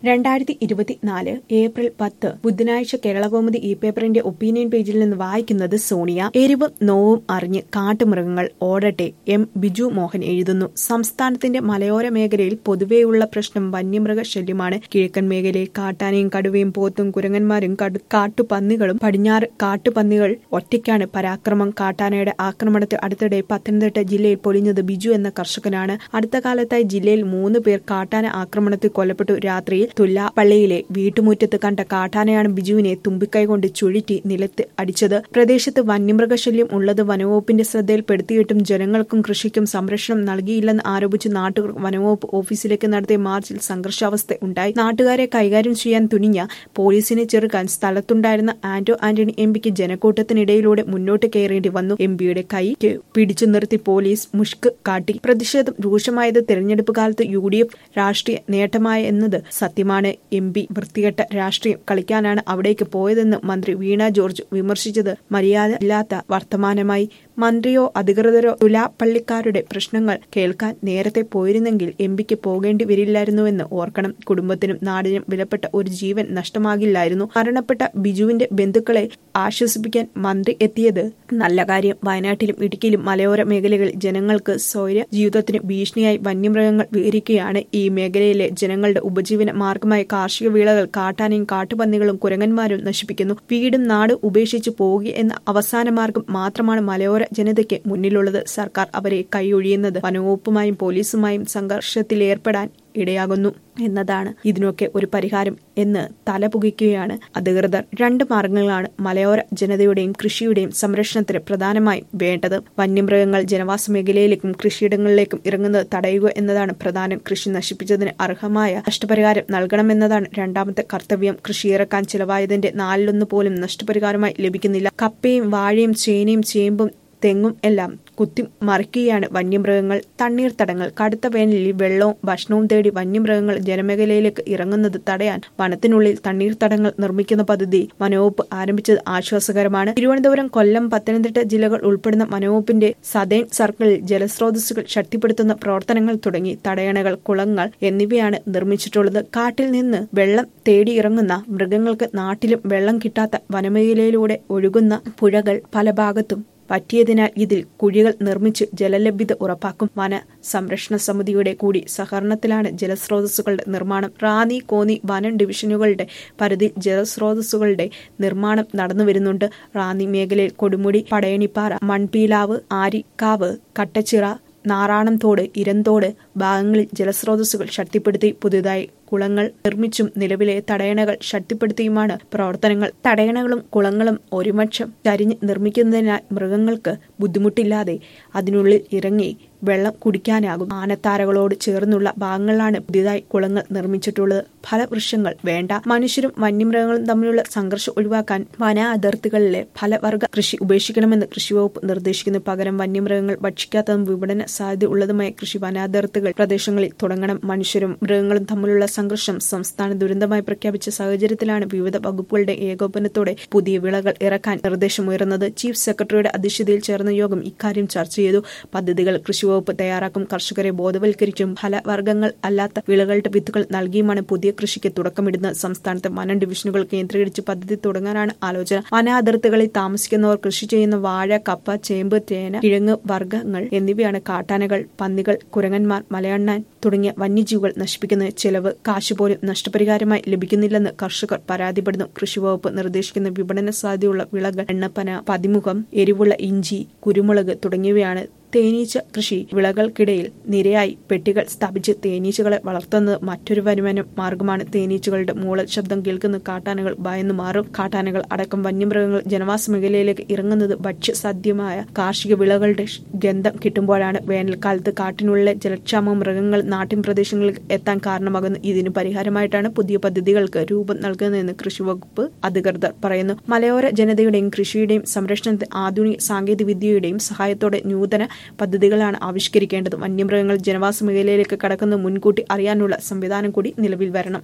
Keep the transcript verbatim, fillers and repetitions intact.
രണ്ടായിരത്തി ഇരുപത്തിനാല് ഏപ്രിൽ പത്ത് ബുധനാഴ്ച കേരളകൗമുദി ഇ പേപ്പറിന്റെ ഒപ്പീനിയൻ പേജിൽ നിന്ന് വായിക്കുന്നത് സോണിയ. എരിവും നോവും അറിഞ്ഞ് കാട്ടുമൃഗങ്ങൾ ഓടട്ടെ. എം ബിജു മോഹൻ എഴുതുന്നു. സംസ്ഥാനത്തിന്റെ മലയോര മേഖലയിൽ പൊതുവെയുള്ള പ്രശ്നം വന്യമൃഗ ശല്യമാണ്. കിഴക്കൻ മേഖലയിൽ കാട്ടാനയും കടുവയും പോത്തും കുരങ്ങന്മാരും കാട്ടുപന്നികളും. പടിഞ്ഞാറ് കാട്ടുപന്നികൾ ഒറ്റയ്ക്കാണ് പരാക്രമം. കാട്ടാനയുടെ ആക്രമണത്തിൽ അടുത്തിടെ പത്തനംതിട്ട ജില്ലയിൽ പൊലിഞ്ഞത് ബിജു എന്ന കർഷകനാണ്. അടുത്ത കാലത്തായി ജില്ലയിൽ മൂന്ന് പേർ കാട്ടാന ആക്രമണത്തിൽ കൊല്ലപ്പെട്ടു. രാത്രിയിൽ തുല്ലാപ്പള്ളിയിലെ വീട്ടുമുറ്റത്ത് കണ്ട കാട്ടാനയാണ് ബിജുവിനെ തുമ്പിക്കൈ കൊണ്ട് ചുഴറ്റി നിലത്ത് അടിച്ചത്. പ്രദേശത്ത് വന്യമൃഗശല്യം ഉള്ളത് വനവകുപ്പിന്റെ ശ്രദ്ധയിൽപ്പെടുത്തിയിട്ടും ജനങ്ങൾക്കും കൃഷിക്കും സംരക്ഷണം നൽകിയില്ലെന്ന് ആരോപിച്ച് നാട്ടുകാർ വനവകുപ്പ് ഓഫീസിലേക്ക് നടത്തിയ മാർച്ചിൽ സംഘർഷാവസ്ഥ ഉണ്ടായി. നാട്ടുകാരെ കൈകാര്യം ചെയ്യാൻ തുനിഞ്ഞ പോലീസിനെ ചെറുക്കാൻ സ്ഥലത്തുണ്ടായിരുന്ന ആന്റോ ആന്റണി എം പിക്ക് ജനക്കൂട്ടത്തിനിടയിലൂടെ മുന്നോട്ട് കയറേണ്ടി വന്നു. എം പിയുടെ കൈ പിടിച്ചു നിർത്തി പോലീസ് മുഷ്ക് കാട്ടി. പ്രതിഷേധം രൂക്ഷമായത് തെരഞ്ഞെടുപ്പ് കാലത്ത് യു ഡി എഫ് രാഷ്ട്രീയ നേട്ടമായ എന്നത് സത്യമാണ്. എം പി വൃത്തികെട്ട രാഷ്ട്രീയം കളിക്കാനാണ് അവിടേക്ക് പോയതെന്ന് മന്ത്രി വീണ ജോർജ് വിമർശിച്ചത് മര്യാദ ഇല്ലാത്ത വർത്തമാനമായി. മന്ത്രിയോ അധികൃതരോ തുലാപ്പള്ളിക്കാരുടെ പ്രശ്നങ്ങൾ കേൾക്കാൻ നേരത്തെ പോയിരുന്നെങ്കിൽ എം പിക്ക് പോകേണ്ടി വരില്ലായിരുന്നുവെന്ന് ഓർക്കണം. കുടുംബത്തിനും നാടിനും വിലപ്പെട്ട ഒരു ജീവൻ നഷ്ടമാകില്ലായിരുന്നു. മരണപ്പെട്ട ബിജുവിന്റെ ബന്ധുക്കളെ ആശ്വസിപ്പിക്കാൻ മന്ത്രി എത്തിയത് നല്ല കാര്യം. വയനാട്ടിലും ഇടുക്കിയിലും മലയോര മേഖലകളിൽ ജനങ്ങൾക്ക് സ്വൈര ജീവിതത്തിന് ഭീഷണിയായി വന്യമൃഗങ്ങൾ വിഹരിക്കുകയാണ്. ഈ മേഖലയിലെ ജനങ്ങളുടെ ഉപജീവന മാർഗമായ കാർഷിക വിളകൾ കാട്ടാനയും കാട്ടുപന്നികളും കുരങ്ങന്മാരും നശിപ്പിക്കുന്നു. വീടും നാട് ഉപേക്ഷിച്ചു പോവുക എന്ന അവസാന മാർഗം മാത്രമാണ് മലയോര ജനതയ്ക്ക് മുന്നിലുള്ളത്. സർക്കാർ അവരെ കൈയൊഴിയുന്നത് വനവകുപ്പുമായും പോലീസുമായും സംഘർഷത്തിലേർപ്പെടാൻ ഇടയാകുന്നു എന്നതാണ്. ഇതിനൊക്കെ ഒരു പരിഹാരം എന്ന് തലപുകയ്ക്കുകയാണ് അധികൃതർ. രണ്ട് മാർഗങ്ങളാണ് മലയോര ജനതയുടെയും കൃഷിയുടെയും സംരക്ഷണത്തിന് പ്രധാനമായും വേണ്ടത്. വന്യമൃഗങ്ങൾ ജനവാസ മേഖലയിലേക്കും കൃഷിയിടങ്ങളിലേക്കും ഇറങ്ങുന്നത് തടയുക എന്നതാണ് പ്രധാനം. കൃഷി നശിപ്പിച്ചതിന് അർഹമായ നഷ്ടപരിഹാരം നൽകണമെന്നതാണ് രണ്ടാമത്തെ കർത്തവ്യം. കൃഷിയിറക്കാൻ ചിലവായതിന്റെ നാലിലൊന്ന് പോലും നഷ്ടപരിഹാരമായി ലഭിക്കുന്നില്ല. കപ്പയും വാഴയും ചേനയും ചേമ്പും തെങ്ങും എല്ലാം കുത്തി മറിക്കുകയാണ് വന്യമൃഗങ്ങൾ. തണ്ണീർത്തടങ്ങൾ. കടുത്ത വേനലിൽ വെള്ളവും ഭക്ഷണവും തേടി വന്യമൃഗങ്ങൾ ജനമേഖലയിലേക്ക് ഇറങ്ങുന്നത് തടയാൻ വനത്തിനുള്ളിൽ തണ്ണീർത്തടങ്ങൾ നിർമ്മിക്കുന്ന പദ്ധതി വനവകുപ്പ് ആരംഭിച്ചത് ആശ്വാസകരമാണ്. തിരുവനന്തപുരം, കൊല്ലം, പത്തനംതിട്ട ജില്ലകൾ ഉൾപ്പെടുന്ന വനവകുപ്പിന്റെ സതേൺ സർക്കിളിൽ ജലസ്രോതസ്സുകൾ ശക്തിപ്പെടുത്തുന്ന പ്രവർത്തനങ്ങൾ തുടങ്ങി. തടയണകൾ, കുളങ്ങൾ എന്നിവയാണ് നിർമ്മിച്ചിട്ടുള്ളത്. കാട്ടിൽ നിന്ന് വെള്ളം തേടിയിറങ്ങുന്ന മൃഗങ്ങൾക്ക് നാട്ടിലും വെള്ളം കിട്ടാത്ത വനമേഖലയിലൂടെ ഒഴുകുന്ന പുഴകൾ പല ഭാഗത്തും പറ്റിയതിനാൽ ഇതിൽ കുഴികൾ നിർമ്മിച്ച് ജലലഭ്യത ഉറപ്പാക്കും. വന സംരക്ഷണ സമിതിയുടെ കൂടി സഹകരണത്തിലാണ് ജലസ്രോതസ്സുകളുടെ നിർമ്മാണം. റാന്നി, കോന്നി വനം ഡിവിഷനുകളുടെ പരിധിയിൽ ജലസ്രോതസ്സുകളുടെ നിർമ്മാണം നടന്നുവരുന്നുണ്ട്. റാന്നി മേഖലയിൽ കൊടുമുടി, പടയണിപ്പാറ, മൺപീലാവ്, ആരിക്കാവ്, കട്ടച്ചിറ, നാറാണം തോട്, ഇരന്തോട് ഭാഗങ്ങളിൽ ജലസ്രോതസ്സുകൾ ശക്തിപ്പെടുത്തി. പുതുതായി കുളങ്ങൾ നിർമ്മിച്ചും നിലവിലെ തടയണകൾ ശക്തിപ്പെടുത്തിയുമാണ് പ്രവർത്തനങ്ങൾ. തടയണകളും കുളങ്ങളും ഒരുമക്ഷം ചരിഞ്ഞ് നിർമ്മിക്കുന്നതിനാൽ മൃഗങ്ങൾക്ക് ബുദ്ധിമുട്ടില്ലാതെ അതിനുള്ളിൽ ഇറങ്ങി വെള്ളം കുടിക്കാനാകും. ആനത്താരകളോട് ചേർന്നുള്ള ഭാഗങ്ങളിലാണ് പുതിയതായി കുളങ്ങൾ നിർമ്മിച്ചിട്ടുള്ളത്. ഫലവൃക്ഷങ്ങൾ വേണ്ട. മനുഷ്യരും വന്യമൃഗങ്ങളും തമ്മിലുള്ള സംഘർഷം ഒഴിവാക്കാൻ വന അതിർത്തികളിലെ ഫലവർഗ കൃഷി ഉപേക്ഷിക്കണമെന്ന് കൃഷിവകുപ്പ് നിർദ്ദേശിക്കുന്നു. പകരം വന്യമൃഗങ്ങൾ ഭക്ഷിക്കാത്തതും വിപണന സാധ്യതയുള്ളതുമായ കൃഷി വനാതിർത്തികൾ പ്രദേശങ്ങളിൽ തുടങ്ങണം. മനുഷ്യരും മൃഗങ്ങളും തമ്മിലുള്ള സംഘർഷം സംസ്ഥാന ദുരന്തമായി പ്രഖ്യാപിച്ച സാഹചര്യത്തിലാണ് വിവിധ വകുപ്പുകളുടെ ഏകോപനത്തോടെ പുതിയ വിളകൾ ഇറക്കാൻ നിർദ്ദേശമുയർന്നത്. ചീഫ് സെക്രട്ടറിയുടെ അധ്യക്ഷതയിൽ ചേർന്ന യോഗം ഇക്കാര്യം ചർച്ച ചെയ്തു. പദ്ധതികൾ കൃഷിവകുപ്പ് തയ്യാറാക്കും. കർഷകരെ ബോധവൽക്കരിച്ചും ഫലവർഗ്ഗങ്ങൾ അല്ലാത്ത വിളകളുടെ വിത്തുകൾ നൽകിയുമാണ് പുതിയ കൃഷിക്ക് തുടക്കമിടുന്നത്. സംസ്ഥാനത്തെ വനം ഡിവിഷനുകൾ കേന്ദ്രീകരിച്ച് പദ്ധതി തുടങ്ങാനാണ് ആലോചന. വനാതിർത്തികളിൽ താമസിക്കുന്നവർ കൃഷി ചെയ്യുന്ന വാഴ, കപ്പ, ചേമ്പ്, ചേന, കിഴങ്ങ് വർഗ്ഗങ്ങൾ എന്നിവയാണ് കാട്ടാനകൾ, പന്നികൾ, കുരങ്ങന്മാർ, മലയണ്ണാൻ തുടങ്ങിയ വന്യജീവികൾ നശിപ്പിക്കുന്നത്. ചെലവ് കാശ് പോലും നഷ്ടപരിഹാരമായി ലഭിക്കുന്നില്ലെന്ന് കർഷകർ പരാതിപ്പെടുന്നു. കൃഷിവകുപ്പ് നിർദ്ദേശിക്കുന്ന വിപണന സാധ്യതയുള്ള വിളകൾ എണ്ണപ്പന, പതിമുഖം, എരിവുള്ള ഇഞ്ചി, കുരുമുളക് തുടങ്ങിയവയാണ്. തേനീച്ച കൃഷി. വിളകൾക്കിടയിൽ നിരയായി പെട്ടികൾ സ്ഥാപിച്ച് തേനീച്ചകളെ വളർത്തുന്നത് മറ്റൊരു വരുമാന മാർഗമാണ്. തേനീച്ചകളുടെ മൂളൽ ശബ്ദം കേൾക്കുന്ന കാട്ടാനകൾ ഭയന്നു മാറും. കാട്ടാനകൾ അടക്കം വന്യമൃഗങ്ങൾ ജനവാസ മേഖലയിലേക്ക് ഇറങ്ങുന്നത് ഭക്ഷ്യസാധ്യമായ കാർഷിക വിളകളുടെ ഗന്ധം കിട്ടുമ്പോഴാണ്. വേനൽക്കാലത്ത് കാട്ടിനുള്ളിലെ ജലക്ഷാമം മൃഗങ്ങൾ നാട്ടിൻ പ്രദേശങ്ങളിൽ എത്താൻ കാരണമാകുന്നു. ഇതിന് പരിഹാരമായിട്ടാണ് പുതിയ പദ്ധതികൾക്ക് രൂപം നൽകുന്നതെന്ന് കൃഷിവകുപ്പ് അധികൃതർ പറയുന്നു. മലയോര ജനതയുടെയും കൃഷിയുടെയും സംരക്ഷണത്തിന് ആധുനിക സാങ്കേതിക വിദ്യയുടെയും സഹായത്തോടെ നൂതന പദ്ധതികളാണ് ആവിഷ്കരിക്കേണ്ടത്. വന്യമൃഗങ്ങൾ ജനവാസ മേഖലയിലേക്ക് കടക്കുന്നത് മുൻകൂട്ടി അറിയാനുള്ള സംവിധാനം കൂടി നിലവിൽ വരണം.